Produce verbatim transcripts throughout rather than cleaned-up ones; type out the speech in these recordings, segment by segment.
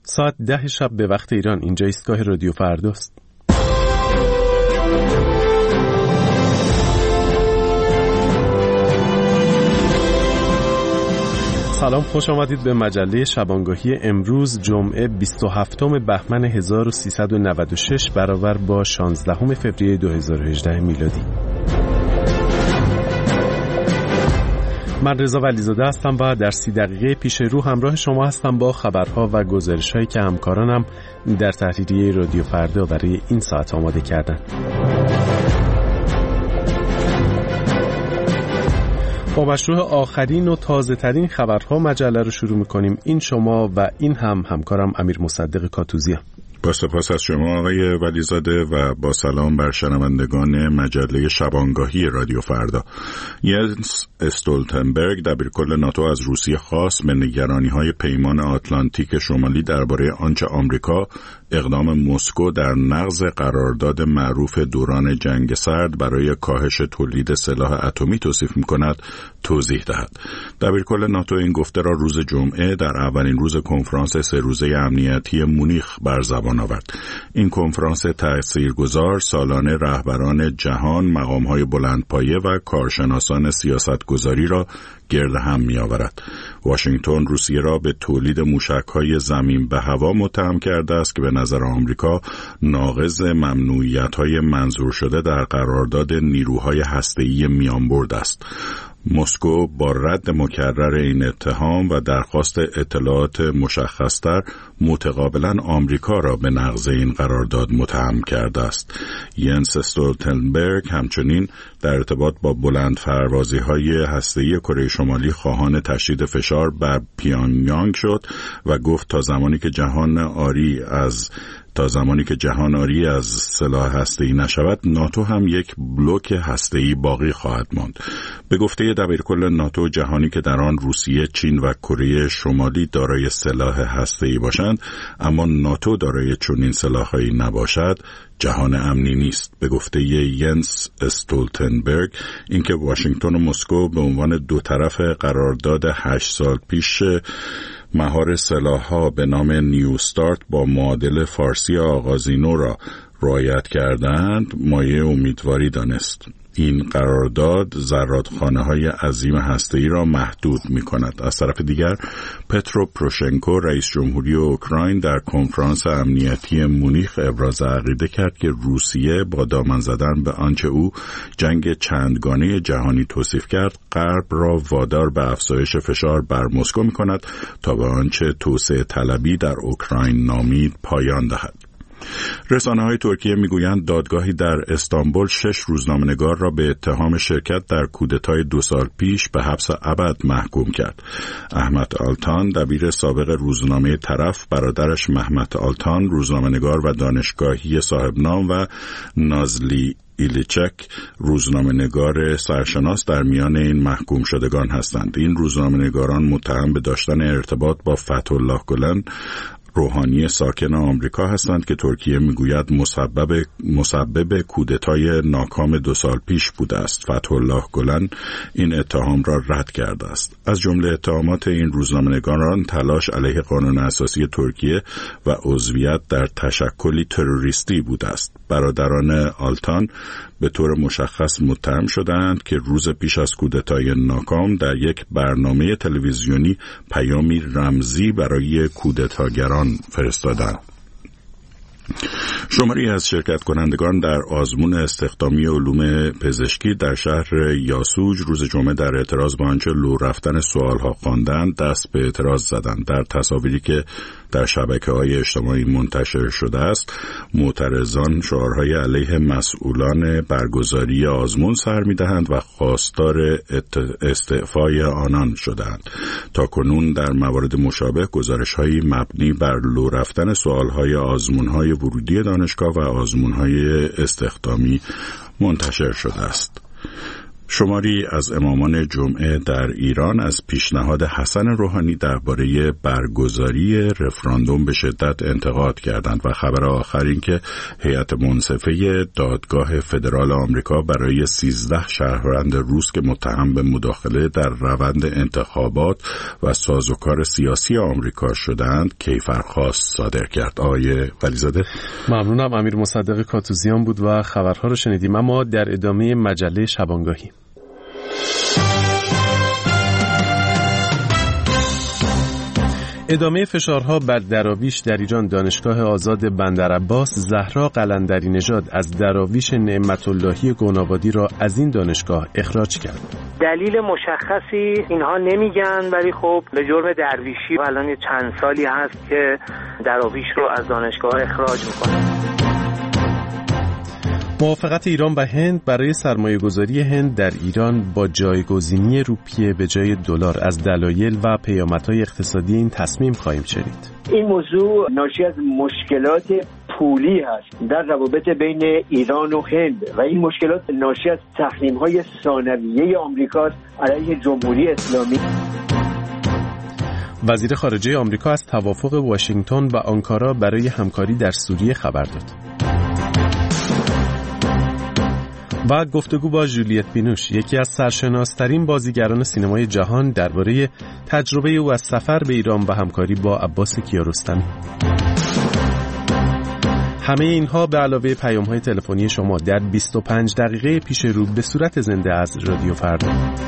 ساعت ده شب به وقت ایران. اینجا ایستگاه رادیو فرداست. سلام، خوش آمدید به مجله شبانگاهی امروز جمعه بیست و هفتم بهمن هزار و سیصد و نود و شش برابر با شانزدهم فوریه دو هزار و هجده میلادی. من رضا ولیزاده هستم و در سی دقیقه پیش رو همراه شما هستم با خبرها و گزارش‌هایی که همکارانم در تحریریه رادیو فردا برای این ساعت آماده کردن. با مشروع آخرین و تازه ترین خبرها مجله رو شروع میکنیم. این شما و این هم همکارم امیر مصدق کاتوزی هم. با سپاس از شما آقای ولیزاده و با سلام بر شنوندگان مجله شبانگاهی رادیو فردا. ینس استولتنبرگ دبیرکل ناتو از روسیه خواست به نگرانی‌های پیمان آتلانتیک شمالی درباره آنچه آمریکا اقدام مسکو در نقض قرارداد معروف دوران جنگ سرد برای کاهش تولید سلاح اتمی توصیف می‌کند توضیح دهد. دبیرکل ناتو این گفته را روز جمعه در اولین روز کنفرانس سه روزه امنیتی مونیخ بر زبان آورد. این کنفرانس تاثیرگذار سالانه رهبران جهان، مقام‌های بلندپایه و کارشناسان سیاستگذاری را گرد هم می‌آورد. واشنگتن روسیه را به تولید موشک‌های زمین به هوا متهم کرده است که به نظر آمریکا ناقض ممنوعیت‌های منظور شده در قرارداد نیروهای هسته‌ای میانبرد است. مسکو با رد مکرر این اتهام و درخواست اطلاعات مشخص‌تر متقابلاً آمریکا را به نقض این قرارداد متهم کرده است. ینس استولتنبرگ همچنین در ارتباط با بلندپروازی‌های هسته‌ای کره شمالی خواهان تشدید فشار بر پیونگیانگ شد و گفت تا زمانی که جهان آری از تا زمانی که جهان آری از سلاح هسته‌ای نشود، ناتو هم یک بلوک هسته‌ای باقی خواهد ماند. به گفته دبیرکل ناتو، جهانی که در آن روسیه، چین و کره شمالی دارای سلاح هسته‌ای باشند، اما ناتو دارای چنین سلاح‌هایی نباشد، جهان امنی نیست. به گفته ینس استولتنبرگ، اینکه واشنگتن و مسکو به عنوان دو طرف قرارداد هشت سال پیش مهار سلاح‌ها به نام نیو استارت با معادل فارسی آغازینو را رعایت کردند، مایه امیدواری دانست. این قرارداد زرادخانه‌های عظیم هسته‌ای را محدود می‌کند. از طرف دیگر پترو پروشنکو رئیس جمهوری اوکراین در کنفرانس امنیتی مونیخ ابراز عقیده کرد که روسیه با دامن زدن به آنچه او جنگ چندگانه جهانی توصیف کرد، غرب را وادار به افزایش فشار بر مسکو می‌کند تا به آنچه توسعه طلبی در اوکراین نامید پایان دهد. رسانه‌های ترکیه میگویند دادگاهی در استانبول شش روزنامه‌نگار را به اتهام شرکت در کودتای دو سال پیش به حبس ابد محکوم کرد. احمد آلتان، دبیر سابق روزنامه طرف، برادرش محمد آلتان، روزنامه‌نگار و دانشگاهی صاحب نام، و نازلی ایلیچک، روزنامه‌نگار سرشناس، در میان این محکوم شدگان هستند. این روزنامه‌نگاران متهم به داشتن ارتباط با فتح‌الله گلن، روحانی ساکن آمریکا هستند که ترکیه میگوید مسبب مسبب کودتای ناکام دو سال پیش بوده است. فتح‌الله گلن این اتهام را رد کرده است. از جمله اتهامات این روزنامه‌نگاران تلاش علیه قانون اساسی ترکیه و عضویت در تشکلی تروریستی بوده است. برادران آلتان به طور مشخص متهم شدند که روز پیش از کودتای ناکام در یک برنامه تلویزیونی پیامی رمزی برای کودتاگران فرستادند. شماری از شرکت کنندگان در آزمون استخدامی علوم پزشکی در شهر یاسوج روز جمعه در اعتراض به آنچه لو رفتن سوالها خواندند دست به اعتراض زدند. در تصاویری که در شبکه‌های اجتماعی منتشر شده است، معترضان شعارهای علیه مسئولان برگزاری آزمون سر می‌دهند و خواستار استعفای آنان شدند. تاکنون در موارد مشابه گزارش‌هایی مبنی بر لو رفتن سوالهای آزمون‌های ورودی دانشگاه و آزمون‌های استخدامی منتشر شده است. شماری از امامان جمعه در ایران از پیشنهاد حسن روحانی درباره برگزاری رفراندوم به شدت انتقاد کردند و خبر آخر این که هیئت منصفه دادگاه فدرال آمریکا برای سیزده شهروند روس که متهم به مداخله در روند انتخابات و سازوکار سیاسی آمریکا شدند کیفرخواست صادر کرد. آقای ولیزاده، ممنونم. امیر مصدق کاتوزیان بود و خبرها رو شنیدیم. اما در ادامه مجله شبانگاهی ادامه فشارها بر دراویش در ایران، دانشگاه آزاد بندرعباس زهرا قلندری نژاد از دراویش نعمت اللهی گونابادی را از این دانشگاه اخراج کرد. دلیل مشخصی اینها نمیگن، ولی خب به جرم درویشی و الان چند سالی هست که دراویش رو از دانشگاه اخراج میکنن. موافقت ایران و هند برای سرمایه‌گذاری هند در ایران با جایگزینی روپیه به جای دلار از دلایل و پیامدهای اقتصادی این تصمیم خواهیم شنید. این موضوع ناشی از مشکلات پولی هست در روابط بین ایران و هند و این مشکلات ناشی از تحریم‌های ثانویه آمریکا علیه جمهوری اسلامی. وزیر خارجه آمریکا از توافق واشنگتن و آنکارا برای همکاری در سوریه خبر داد. و گفتگو با ژولیت بینوش، یکی از سرشناس‌ترین بازیگران سینمای جهان، درباره تجربه او از سفر به ایران و همکاری با عباس کیارستمی. همه اینها به علاوه پیام‌های تلفنی شما در بیست و پنج دقیقه پیش رو به صورت زنده از رادیو فردا.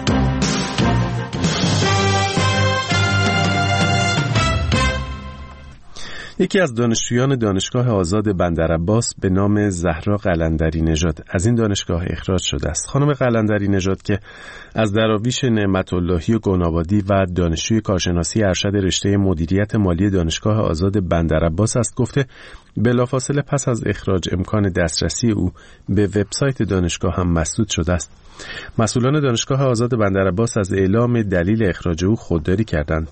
یکی از دانشجویان دانشگاه آزاد بندرعباس به نام زهرا قلندری نژاد از این دانشگاه اخراج شده است. خانم قلندری نژاد که از دراویش نعمت اللهی گونابادی و دانشجوی کارشناسی ارشد رشته مدیریت مالی دانشگاه آزاد بندرعباس است، گفته بلافاصله پس از اخراج امکان دسترسی او به وبسایت دانشگاه هم مسدود شده است. مسئولان دانشگاه آزاد بندرعباس از اعلام دلیل اخراج او خودداری کردند.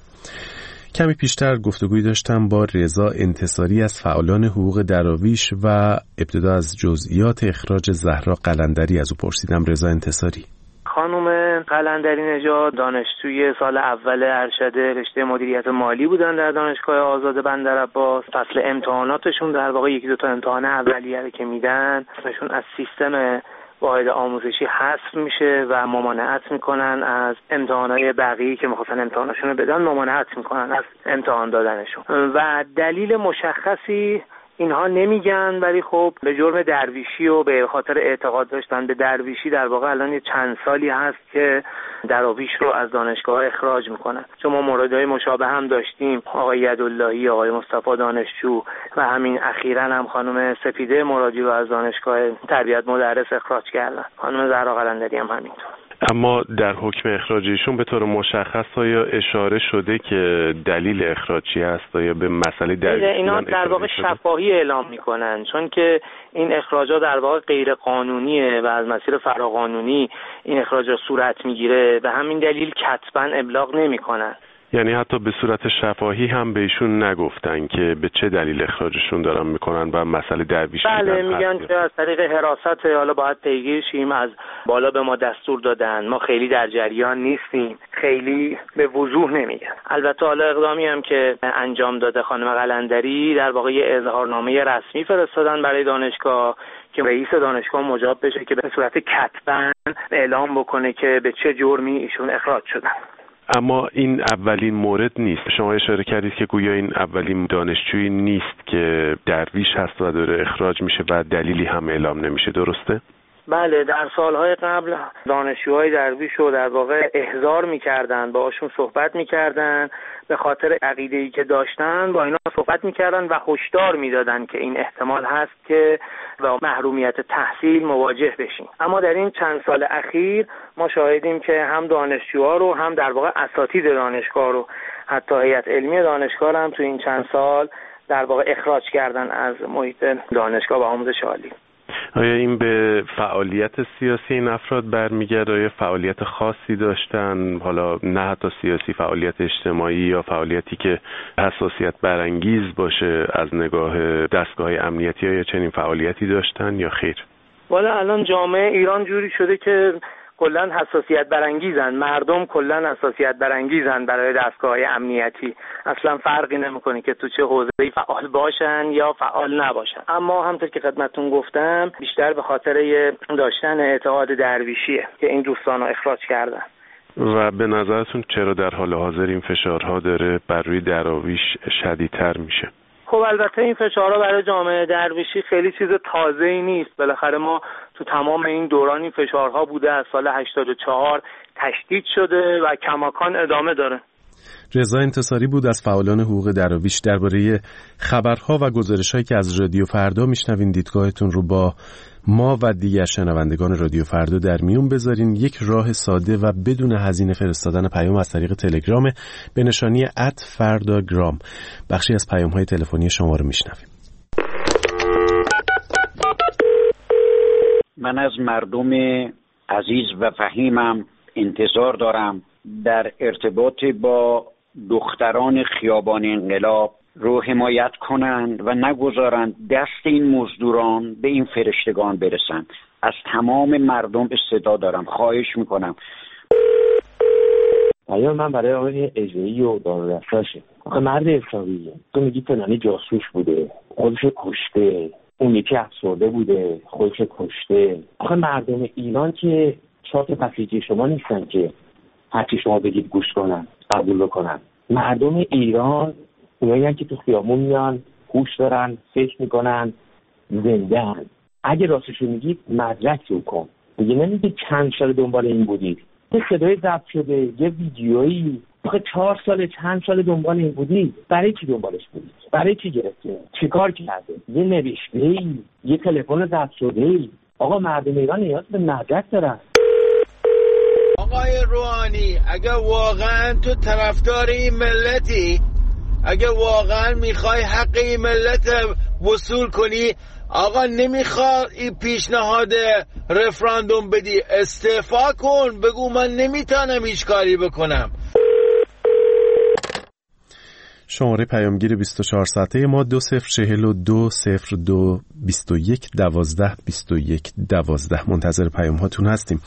کمی پیشتر گفتگوی داشتم با رضا انتصاری از فعالان حقوق دراویش و ابتدا از جزئیات اخراج زهرا قلندری از او پرسیدم. رضا انتصاری: خانم قلندری نژاد دانشجوی سال اول ارشد رشته مدیریت مالی بودن در دانشگاه آزاد بندرعباس. فصل امتحاناتشون در واقع یکی دو تا امتحان اولیه که میدن اسمشون از سیستم واحد آموزشی حذف میشه و ممانعت میکنن از امتحانات بقیه‌ای که میخواستن امتحاناشون رو بدن، ممانعت میکنن از امتحان دادنشون و دلیل مشخصی اینها نمیگن، ولی خب به جرم درویشی و به خاطر اعتقاد داشتن به درویشی در واقع الان چند سالی هست که دراویش رو از دانشگاه اخراج میکنن. چون ما موردهای مشابه هم داشتیم، آقای یداللهی، آقای مصطفی دانشجو و همین اخیراً هم خانم سپیده مرادی رو از دانشگاه تربیت مدرس اخراج کردن. خانم زهرا قلندری هم همینطور. اما در حکم اخراجشون به طور مشخص یا اشاره شده که دلیل اخراج چی هست یا به مسئله دلیل اینا در واقع شفاهی اعلام میکنن، چون که این اخراجات در واقع غیر قانونیه و از مسیر فراقانونی این اخراجات صورت میگیره و همین دلیل کتباً ابلاغ نمیکنن. یعنی حتی به صورت شفاهی هم به ایشون نگفتن که به چه دلیل اخراجشون دارن میکنن و مسئله درویش. بله میگن که از طریق حراست، حالا باید پیگیر شیم، از بالا به ما دستور دادن، ما خیلی در جریان نیستیم، خیلی به وضوح نمیگن. البته حالا اقدامی هم که انجام داده خانم قلندری در واقع یه اظهارنامه رسمی فرستادن برای دانشگاه که رئیس دانشگاه مجاب بشه که به صورت کتباً اعلام بکنه که به چه جرمی ایشون اخراج شدن. اما این اولین مورد نیست. شما اشاره کردید که گویا این اولین دانشجویی نیست که درویش هست و داره اخراج میشه و دلیلی هم اعلام نمیشه، درسته؟ بله، در سالهای قبل دانشجوهای درویش رو در واقع احضار میکردن، باهاشون صحبت میکردن، به خاطر عقیده‌ای که داشتن با اینا صحبت میکردن و هشدار میدادن که این احتمال هست که با محرومیت تحصیل مواجه بشیم. اما در این چند سال اخیر ما شاهدیم که هم دانشجوها رو هم در واقع اساتید دانشگاه رو، حتی هیئت علمی دانشگاه هم تو این چند سال در واقع اخراج کردن از محیط دانشگاه و آموزش عالی. آیا این به فعالیت سیاسی این افراد برمیگرده؟ آیا فعالیت خاصی داشتن؟ حالا نه حتی سیاسی، فعالیت اجتماعی یا فعالیتی که حساسیت برانگیز باشه از نگاه دستگاه امنیتی، یا چنین فعالیتی داشتن یا خیر؟ والا الان جامعه ایران جوری شده که کلا حساسیت برانگیزن، مردم کلا حساسیت برانگیزن برای دستگاه‌های امنیتی. اصلا فرقی نمیکنه که تو چه حوزه‌ای فعال باشن یا فعال نباشن. اما همونطور که خدمتتون گفتم بیشتر به خاطر داشتن اعتقاد درویشیه که این دوستانو اخراج کردن. و به نظرتون چرا در حال حاضر این فشارها داره بر روی دراویش شدیدتر میشه؟ خب البته این فشارها برای جامعه درویشی خیلی چیز تازه‌ای نیست. بالاخره ما تو تمام این دوران این فشارها بوده، از سال هشتاد و چهار تشدید شده و کماکان ادامه داره. رضا انتصاری بود از فعالان حقوق دراویش. درباره خبرها و گزارش‌هایی که از رادیو فردا میشنوین دیدگاهتون رو با ما و دیگر شنوندگان رادیو فردا در میون بذارین. یک راه ساده و بدون هزینه فرستادن پیام از طریق تلگرام به نشانی ات فرداگرام. بخشی از پیام‌های تلفنی شما رو میشنویم. من از مردم عزیز و فهیمم انتظار دارم در ارتباط با دختران خیابان انقلاب رو حمایت کنند و نگذارند دست این مزدوران به این فرشتگان برسند. از تمام مردم استدعا دارم، خواهش میکنم. آیا من برای آقای اجایی و دارالرساشه آخه مرد حسابیه، تو میگی فلانی جاسوس بوده خودش کشته، اون یکی افسرده بوده خودش کشته. آخه مردم ایران که چارت بسیجی شما نیستن که هرچی شما بگید گوش کنن قبول بکنن. مردم ایران اونایی که تو خیابون میان، هوش دارن، فکر میکنن، زنده هن. اگه راستشو میگید مدرک رو کن. دیگه نمیگید چند سال دنبال این بودید. یه صدای ضبط شده، یه ویدیویی، آخه چهار سال چند سال دنبال این بودید. برای چی دنبالش بودید؟ برای چی گرفتید؟ چیکار کرده؟ یه نوشته‌ای، یه تلفن ضبط شده‌ای. آقا مردم ایران نیاز به مدرک دارن. آقای روحانی اگه واقعا تو طرفدار این ملتی، اگه واقعا میخوای حق این ملت وصول کنی، آقا نمیخواد این پیشنهاد رفراندوم بدی، استعفا کن، بگو من نمیتونم هیچ کاری بکنم. شماره پیامگیر بیست و چهار ساعته ما دو صفر چهل و دو صفر دو بیست و یک دوازده بیست و یک دوازده. منتظر پیام هاتون هستیم.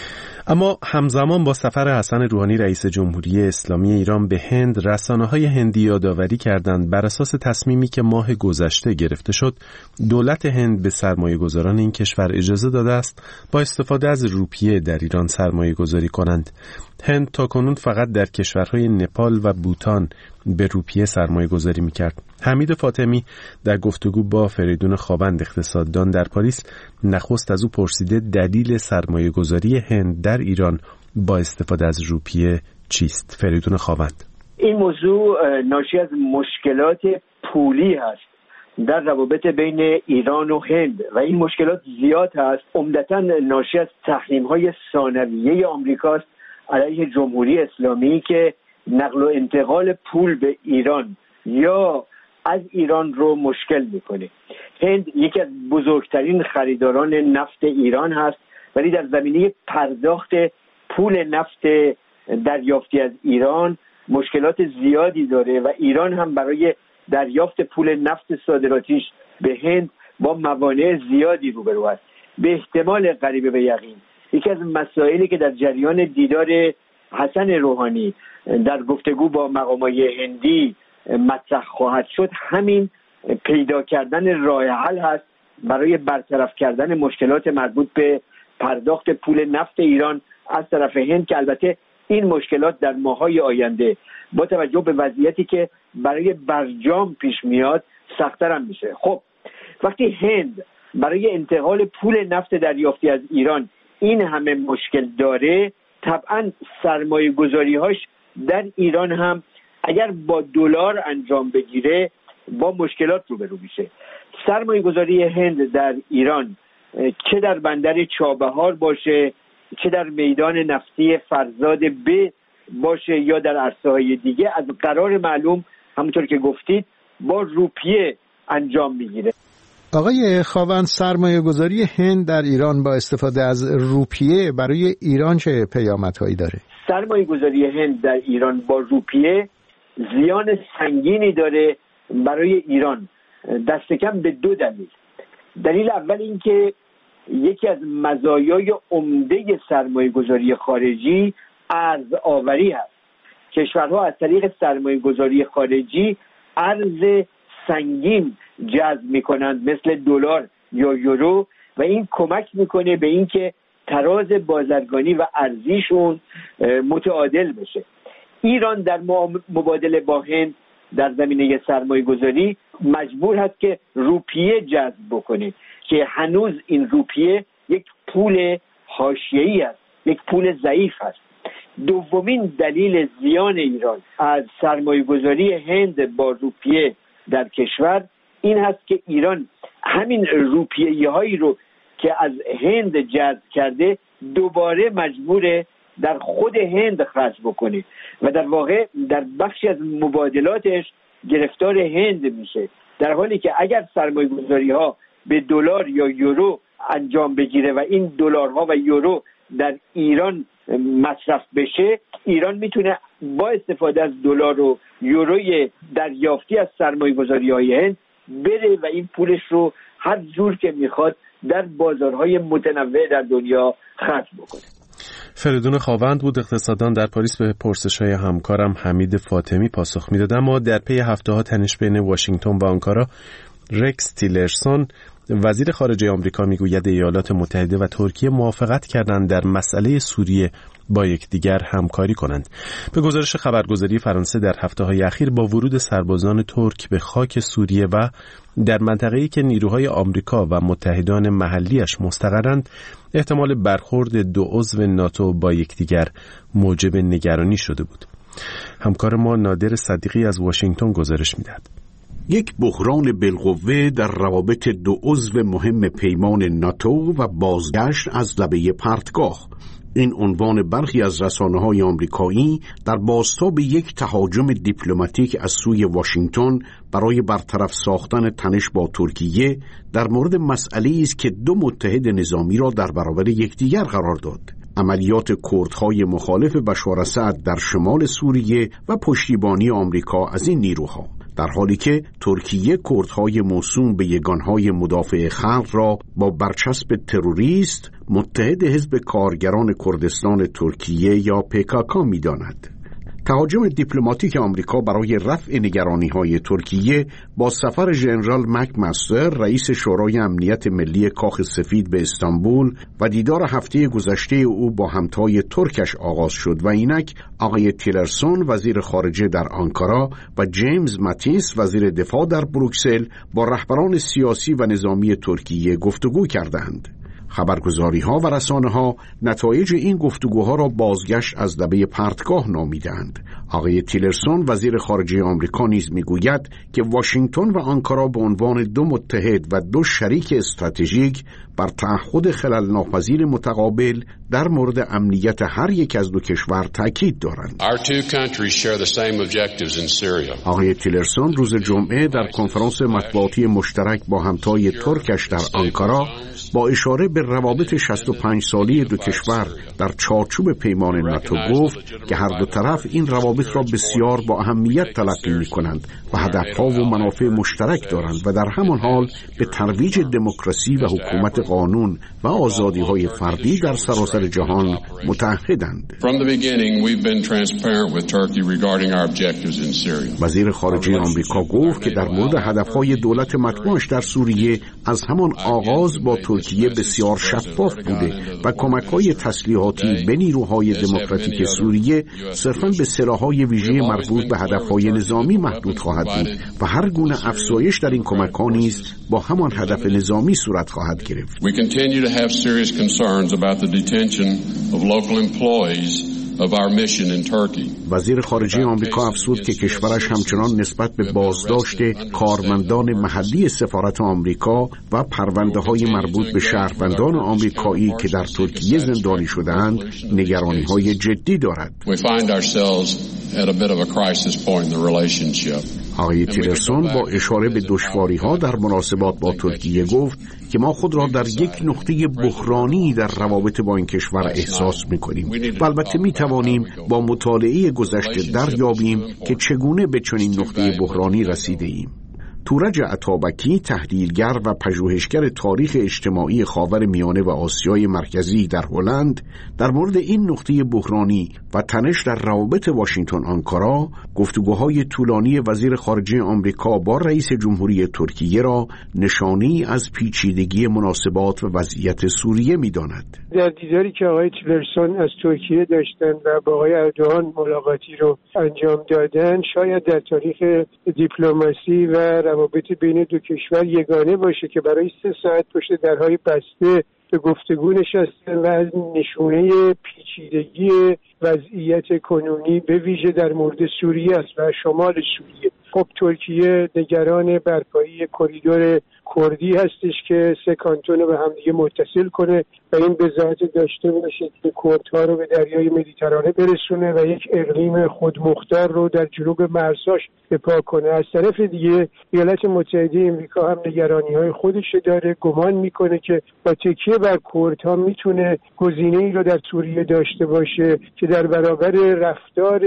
اما همزمان با سفر حسن روحانی رئیس جمهوری اسلامی ایران به هند، رسانه‌های هندی یادآوری کردند بر اساس تصمیمی که ماه گذشته گرفته شد، دولت هند به سرمایه‌گذاران این کشور اجازه داده است با استفاده از روپیه در ایران سرمایه‌گذاری کنند. هند تاکنون فقط در کشورهای نپال و بوتان به روپیه سرمایه گذاری میکرد. حمید فاطمی در گفتگو با فریدون خاوند اقتصاددان در پاریس نخست از او پرسیده دلیل سرمایه گذاری هند در ایران با استفاده از روپیه چیست؟ فریدون خاوند: این موضوع ناشی از مشکلات پولی هست در روابط بین ایران و هند و این مشکلات زیاد هست. عمدتاً ناشی از تحریم‌های ثانویه آمریکاست علیه جمهوری اسلامی که نقل و انتقال پول به ایران یا از ایران رو مشکل میکنه. هند یکی از بزرگترین خریداران نفت ایران هست، ولی در زمینه پرداخت پول نفت دریافتی از ایران مشکلات زیادی داره و ایران هم برای دریافت پول نفت صادراتیش به هند با موانع زیادی روبرو است. به احتمال قریب به یقین یکی از مسائلی که در جریان دیدار حسن روحانی در گفتگو با مقامای هندی مطرح خواهد شد همین پیدا کردن راه حل هست برای برطرف کردن مشکلات مربوط به پرداخت پول نفت ایران از طرف هند، که البته این مشکلات در ماه‌های آینده با توجه به وضعیتی که برای برجام پیش میاد سخت‌تر هم میشه. خب وقتی هند برای انتقال پول نفت دریافتی از ایران این همه مشکل داره، طبعا سرمایه گذاری هاش در ایران هم اگر با دلار انجام بگیره با مشکلات روبرو میشه. سرمایه گذاری هند در ایران چه در بندر چابهار باشه، چه در میدان نفتی فرزاد ب باشه یا در عرصه‌های دیگه، از قرار معلوم همونطور که گفتید با روپیه انجام میگیره. آقای خاوند، سرمایه گذاری هند در ایران با استفاده از روپیه برای ایران چه پیامدهایی داره؟ سرمایه گذاری هند در ایران با روپیه زیان سنگینی داره برای ایران، دست کم به دو دلیل. دلیل اول این که یکی از مزایای عمده سرمایه گذاری خارجی ارز آوری هست. کشورها از طریق سرمایه گذاری خارجی ارز سنگین جذب میکنند مثل دلار یا یورو و این کمک میکنه به اینکه تراز بازرگانی و ارزیشون متعادل بشه. ایران در مبادله با هند در زمینه سرمایه گذاری مجبور هست که روپیه جذب بکنه که هنوز این روپیه یک پول حاشیه‌ای است، یک پول ضعیف است. دومین دلیل زیان ایران از سرمایه گذاری هند با روپیه در کشور این هست که ایران همین روپیه هایی رو که از هند جذب کرده دوباره مجبوره در خود هند خرج بکنه و در واقع در بخشی از مبادلاتش گرفتار هند میشه، در حالی که اگر سرمایه گذاری ها به دلار یا یورو انجام بگیره و این دلارها و یورو در ایران مصرف بشه، ایران میتونه با استفاده از دلار و یوروی دریافتی از سرمایه گذاری های هند بره و این پولش رو هر جور که میخواد در بازارهای متنوع در دنیا خرج بکنه. فریدون خاوند بود اقتصاددان در پاریس به پرسش‌های همکارم حمید فاطمی پاسخ میداد. اما در پی هفته‌ها تنش بین واشنگتن و آنکارا، رکس تیلرسون وزیر خارجه آمریکا میگوید ایالات متحده و ترکیه موافقت کردند در مسئله سوریه با یکدیگر همکاری کنند. به گزارش خبرگزاری فرانسه در هفته‌های اخیر با ورود سربازان ترک به خاک سوریه و در منطقه‌ای که نیروهای آمریکا و متحدان محلیش مستقرند، احتمال برخورد دو عضو ناتو با یکدیگر موجب نگرانی شده بود. همکار ما نادر صدیقی از واشنگتن گزارش می‌دهد. یک بحران بالقوه در روابط دو عضو مهم پیمان ناتو و بازگشت از لبه پرتگاه. این عنوان برخی از رسانه‌های آمریکایی در بازتاب یک تهاجم دیپلماتیک از سوی واشنگتن برای برطرف ساختن تنش با ترکیه در مورد مسئله‌ای است که دو متحد نظامی را در برابر یکدیگر قرار داد: عملیات کردهای مخالف بشار اسد در شمال سوریه و پشتیبانی آمریکا از این نیروها، در حالی که ترکیه کردهای موسوم به یگانهای مدافع خلق را با برچسب تروریست متحد حزب کارگران کردستان ترکیه یا پی کی کی می‌داند. تهاجم دیپلماتیک آمریکا برای رفع نگرانی‌های ترکیه با سفر ژنرال مکمستر رئیس شورای امنیت ملی کاخ سفید به استانبول و دیدار هفته گذشته او با همتای ترکش آغاز شد و اینک آقای تیلرسون وزیر خارجه در آنکارا و جیمز ماتیس وزیر دفاع در بروکسل با رهبران سیاسی و نظامی ترکیه گفتگو کردند. خبرگزاری‌ها و رسانه‌ها نتایج این گفتگوها را بازگشت از لبه پرتگاه نامیدند. آقای تیلرسون وزیر خارجه آمریکا نیز میگوید که واشنگتن و آنکارا به عنوان دو متحد و دو شریک استراتژیک بر تعهد خلل ناپذیر متقابل در مورد امنیت هر یک از دو کشور تاکید دارند. آقای تیلرسون روز جمعه در کنفرانس مطبوعاتی مشترک با همتای ترکش در آنکارا با اشاره به روابط شصت و پنج سالی دو کشور در چارچوب پیمان ناتو گفت که هر دو طرف این روابط را بسیار با اهمیت تلقی می‌کنند و هدفها و منافع مشترک دارند و در همان حال به ترویج دموکراسی و حکومت قانون و آزادی‌های فردی در سراسر جهان متعهدند. وزیر خارجه آمریکا گفت که در مورد هدفهای دولت مطبوعش در سوریه از همان آغاز با ترکیه بسیار شفاف بوده و کمک‌های تسلیحاتی به نیروهای دموکراتیک سوریه صرفاً به سلاح‌های ویژه مربوط به هدفهای نظامی محدود خواهد بود و هر گونه افزایش در این کمک‌ها نیز با همان هدف نظامی صورت خواهد گرفت. We continue to have serious concerns about the detention of local employees of our mission in Turkey. وزیر خارجه آمریکا افزود که کشورش همچنان نسبت به بازداشت کارمندان محلی سفارت آمریکا و پرونده‌های مربوط به شهروندان آمریکایی که در ترکیه زندانی شده‌اند نگرانی‌های جدی دارد. We find ourselves at a bit of a crisis point in the relationship. آقای تیلرسون با اشاره به دشواری‌ها در مناسبات با ترکیه گفت که ما خود را در یک نقطه بحرانی در روابط با این کشور احساس می‌کنیم و البته می‌توانیم با مطالعه گذشته دریابیم که چگونه به چنین نقطه بحرانی رسیده ایم. تورج عطابکی، تحلیلگر و پژوهشگر تاریخ اجتماعی خاورمیانه و آسیای مرکزی در هلند، در مورد این نقطه بحرانی و تنش در روابط واشنگتن آنکارا گفتگوهای طولانی وزیر خارجه آمریکا با رئیس جمهوری ترکیه را نشانی از پیچیدگی مناسبات و وضعیت سوریه می‌داند. در دیداری که آقای تیلرسون از ترکیه داشتن و با آقای اردوغان ملاقاتی رو انجام دادن، شاید در تاریخ دیپلماسی و روابط بین دو کشور یگانه باشه که برای سه ساعت پشت درهای بسته به گفتگو نشستن و از نشونه پیچیدگی وضعیت کنونی به ویژه در مورد سوریه است و شمال سوریه. خب ترکیه نگران برپایی کریدور کردی هستش که سه کانتون رو به همدیگه متصل کنه و این بضاعت داشته باشه که کردها رو به دریای مدیترانه برسونه و یک اقلیم خودمختار رو در جنوب مرزاش بپا کنه. از طرف دیگه ایالات متحده امریکا هم نگرانی‌های خودش داره، گمان میکنه که با تکیه بر کردها میتونه گزینه‌ای رو در سوریه داشته باشه که در برابر رفتار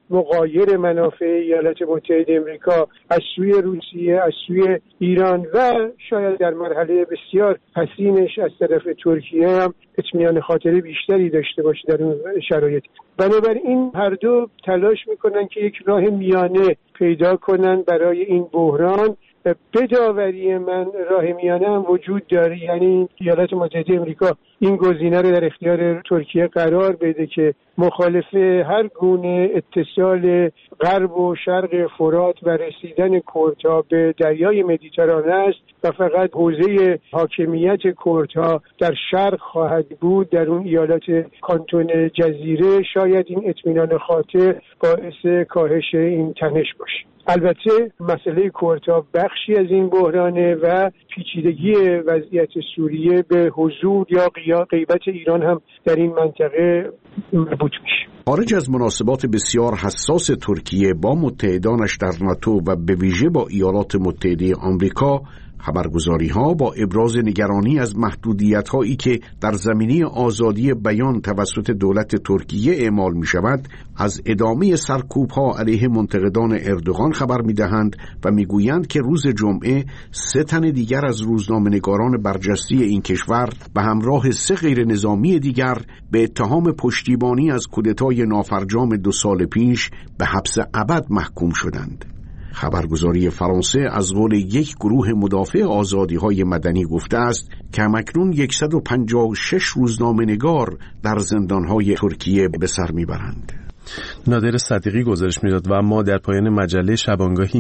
مغایر منافع ایالات متحده امریکا از سوی روسیه، از سوی ایران و شاید در مرحله بسیار حسینش از طرف ترکیه هم اطمینان خاطر بیشتری داشته باشه در اون شرایط. بنابراین هر دو تلاش میکنن که یک راه میانه پیدا کنن برای این بحران. به داوری من راه میانه هم وجود داره، یعنی ایالات متحده امریکا این گزینه رو در اختیار ترکیه قرار بده که مخالف هر گونه اتصال غرب و شرق فرات و رسیدن کردها به دریای مدیترانه است و فقط حوزه حاکمیت کردها در شرق خواهد بود، در اون ایالات کانتون جزیره. شاید این اطمینان خاطر باعث کاهش این تنش باشه. البته مسئله کردها بخشی از این بحرانه و پیچیدگی وضعیت سوریه به حضور یا غیبت ایران هم در این منطقه مربوط میشه. خارج از مناسبات بسیار حساس ترکیه با متحدانش در ناتو و به ویژه با ایالات متحده آمریکا، خبرگزاری‌ها با ابراز نگرانی از محدودیت‌هایی که در زمینه آزادی بیان توسط دولت ترکیه اعمال می‌شود، از ادامه سرکوب‌ها علیه منتقدان اردوغان خبر می‌دهند و می‌گویند که روز جمعه سه تن دیگر از روزنامه‌نگاران برجسته این کشور به همراه سه غیر نظامی دیگر به اتهام پشتیبانی از کودتای نافرجام دو سال پیش به حبس ابد محکوم شدند. خبرگزاری فرانسه از قول یک گروه مدافع آزادی‌های مدنی گفته است که همکنون صد و پنجاه و شش روزنامه‌نگار در زندان‌های ترکیه به سر می‌برند. نادر صدیقی گزارش می‌داد. و اما در پایان مجله شبانگاهی،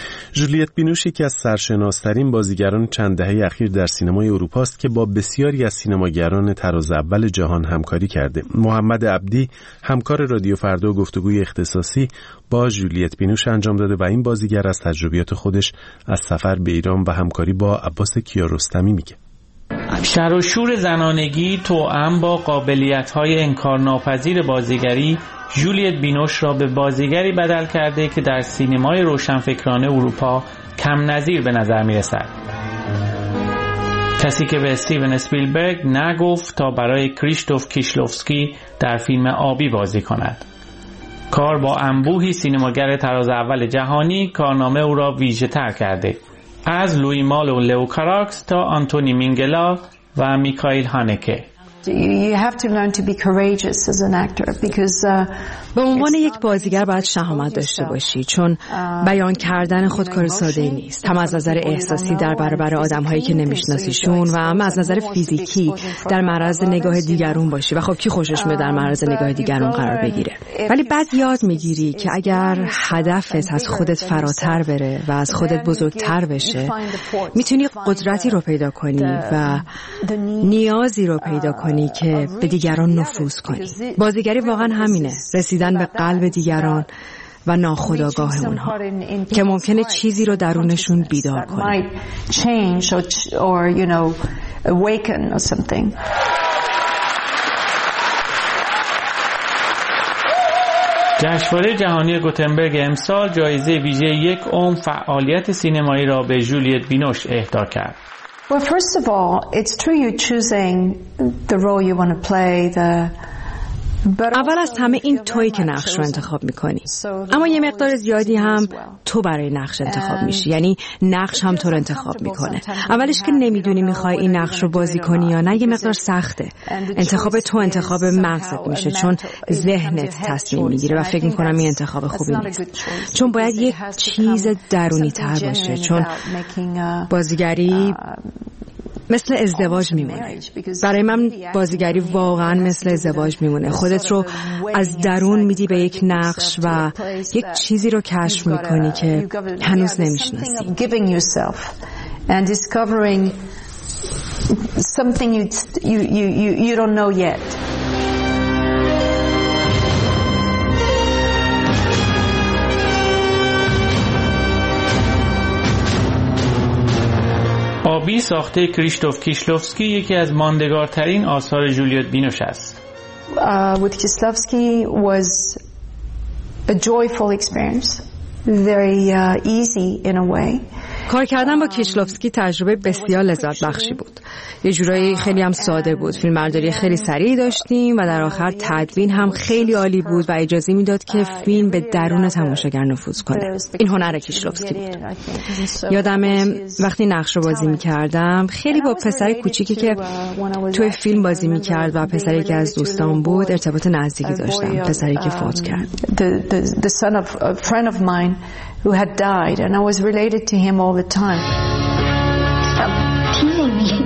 ژولیت بینوش یکی از سرشناس‌ترین بازیگران چند دهه اخیر در سینمای اروپا است که با بسیاری از سینماگران طراز اول جهان همکاری کرده. محمد عبدی همکار رادیو فردا گفتگوی اختصاصی با ژولیت بینوش انجام داده و این بازیگر از تجربیات خودش از سفر به ایران و همکاری با عباس کیارستمی میگه. شر و شور زنانگی توأم با قابلیت‌های انکارناپذیر بازیگری ژولیت بینوش را به بازیگری بدل کرده که در سینمای روشنفکرانه اروپا کم نظیر به نظر می رسد. کسی که به استیون اسپیلبرگ نگفت تا برای کریشتوف کیشلوفسکی در فیلم آبی بازی کند. کار با انبوهی سینماگر طراز اول جهانی کارنامه او را ویژه تر کرده. از لوی مال و لئو کاراکس تا آنتونی مینگلا و میکائیل هانکه. You have to learn to be courageous as an actor because به عنوان یک بازیگر باید شهامت داشته باشی، چون بیان کردن خود کار ساده‌ای نیست، هم از نظر احساسی در برابر آدم‌هایی که نمی‌شناسیشون و هم از نظر فیزیکی در معرض نگاه دیگرون باشی و خب کی خوشش میاد در معرض نگاه دیگرون قرار بگیره. ولی بعد یاد میگیری که اگر هدفت از خودت فراتر بره و از خودت بزرگتر بشه، میتونی قدرتی رو پیدا کنی و نیازی رو پیدا کنی که به دیگران نفوذ کنی. بازیگری واقعا همینه، رسیدن به قلب دیگران و ناخودآگاه اونها که ممکنه چیزی رو درونشون بیدار کنه. جشنواره جهانی گوتنبرگ امسال جایزه ویژه یک عمر فعالیت سینمایی را به ژولیت بینوش اهدا کرد. Well, first of all, it's true you're choosing the role you want to play, the اول از همه این تویی که نقش رو انتخاب میکنی، اما یه مقدار زیادی هم تو برای نقش انتخاب میشی، یعنی نقش هم تو رو انتخاب میکنه. اولش که نمیدونی میخوای این نقش رو بازی کنی یا نه یه مقدار سخته. انتخاب تو انتخاب مغزت میشه، چون ذهنت تصمیم میگیره و فکر میکنم این انتخاب خوبی نیست، چون باید یک چیز درونی تر باشه، چون بازیگری مثل ازدواج میمونه. برای من بازیگری واقعا مثل ازدواج میمونه. خودت رو از درون میدی به یک نقش و یک چیزی رو کشف میکنی که هنوز نمیشناسی. آبی ساخته کریشتوف کیشلوفسکی یکی از ماندگارترین آثار جولیت بینوش است. Uh, with Kieślowski was a joyful experience, very uh, easy in a way. کار کردن با کیشلوفسکی تجربه بسیار لذت بخشی بود. یه جورایی خیلی هم ساده بود. فیلمبرداری خیلی سریع داشتیم و در آخر تدوین هم خیلی عالی بود و اجازه میداد که فیلم به درون تماشاگر نفوذ کنه. این هنر کیشلوفسکی بود. یادمه وقتی نقش رو بازی میکردم خیلی با پسر کوچیکی که توی فیلم بازی میکرد و پسری که از دوستان بود ارتباط نزدیکی داشتم. پسری که فوت کرد. The, the, the son of a friend of mine who had died, and I was related to him all the time. Stop teasing me.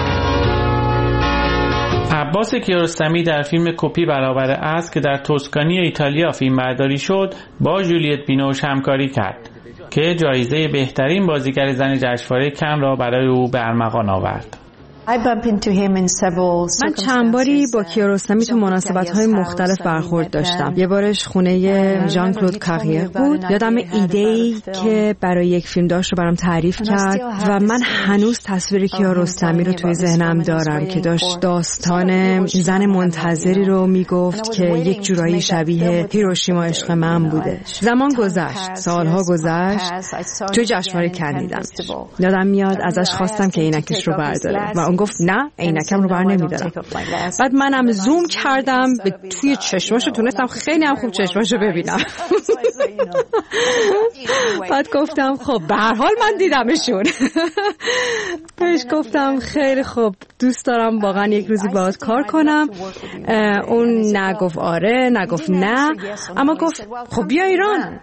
عباس کیارستمی در فیلم کپی برابر است که در توسکانی ایتالیا فیلم برداری شد با جولیت بینوش همکاری کرد که جایزه بهترین بازیگر زن جشنواره کن را برای او به ارمغان آورد. من چند باری با کیارستمی تو مناسبت‌های مختلف برخورد داشتم. یه بارش خونه ژان کلود کاریه بود. یادم ایده‌ای که برای یک فیلم داشت رو برام تعریف کرد و من هنوز تصویر کیارستمی رو توی ذهنم دارم که داشت داستان زن منتظری رو میگفت که یک جورایی شبیه هیروشیما عشق من بوده. زمان گذشت، سالها گذشت، توی جشنواره کن دیدم. یادم میاد ازش خواستم که عینکش رو برداره و اون گفت نه عینکم رو بر نمیدارم. بعد منم زوم کردم به توی چشماشو، تونستم خیلی هم خوب چشماشو ببینم. بعد گفتم خب به هر حال من دیدمشون. بهش گفتم خیلی خوب دوست دارم واقعا یک روزی باهات کار کنم. اون نگفت آره، نگفت نه، اما گفت خب بیا ایران.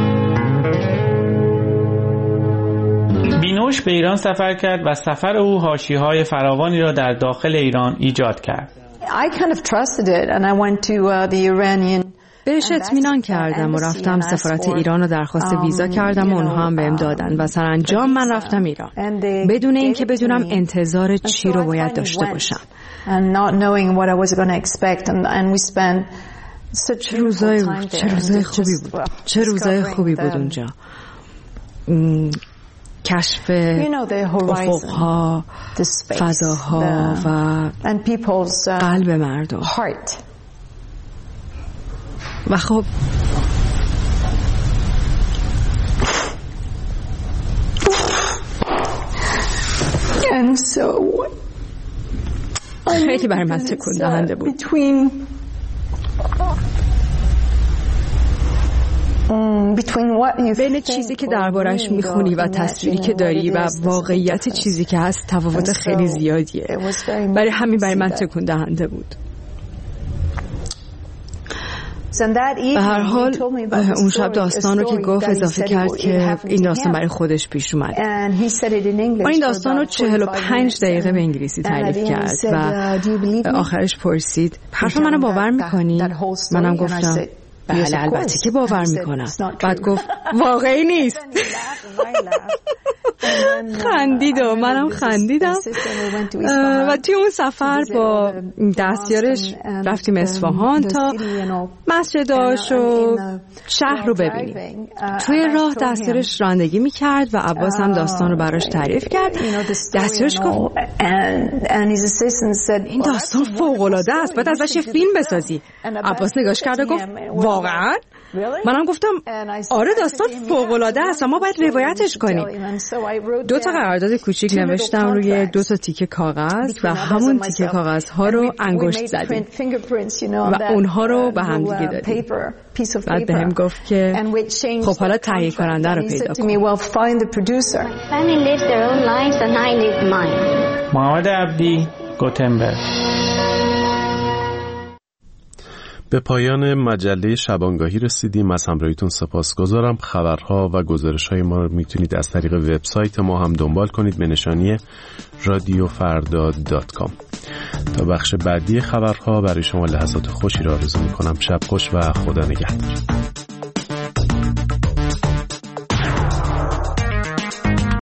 بینوش به ایران سفر کرد و سفر او حاشیه‌های فراوانی را در داخل ایران ایجاد کرد. I kind of trusted it and I went to uh, the Iranian بهش اطمینان کردم و رفتم سفارت ایران رو درخواست ویزا کردم و اونها هم بهم دادن و سرانجام من رفتم ایران بدون اینکه بدونم انتظار چی رو باید داشته باشم. چه روزای چه روزای خوبی بود. چه روزای خوبی بود اونجا. کشف افقها، فضاها و قلب مردم. و خب خیلی برای من تکون دهنده بود. بین چیزی که دربارش میخونی و تصویری که داری و واقعیت چیزی که هست تفاوت خیلی زیادیه. برای همین برای من تکون دهنده بود. به هر حال اون شب داستان رو که گفت اضافه کرد که این داستان برای خودش پیش اومد. اون این داستان رو چهل و پنج دقیقه به انگلیسی تعریف کرد و آخرش پرسید حرف منو باور میکنی؟ منم گفتم بله البته که باور میکنم. بعد گفت واقعی نیست. خندید و منم خندیدم و توی اون سفر با دستیارش رفتیم اصفهان تا مسجداش و شهر رو ببینیم. توی راه دستیارش رانندگی میکرد و عباس هم داستان رو براش تعریف کرد. دستیارش گفت این داستان فوق‌العاده است، باید ازش یه فیلم بسازی. عباس نگاش کرد و گفت واقعا؟ منم گفتم آره داستان فوق‌العاده است، ما باید روایتش کنیم. دو تا قرارداد کوچیک نوشتم روی دو تا تیکه کاغذ و همون تیکه کاغذها رو انگشت زدیم و اونها رو به هم دیگه دادیم. بعد به هم گفت که خب حالا تهیه کننده رو پیدا کن. محمد عبدی، گوتنبرگ. به پایان مجله شبانگاهی رسیدیم. از همراهیتون سپاسگزارم. خبرها و گزارش‌های ما رو میتونید از طریق وبسایت ما هم دنبال کنید به نشانی رادیو فردا دات کام. تا بخش بعدی خبرها برای شما لحظات خوشی را آرزو می‌کنم. شب خوش و خدا نگهدار.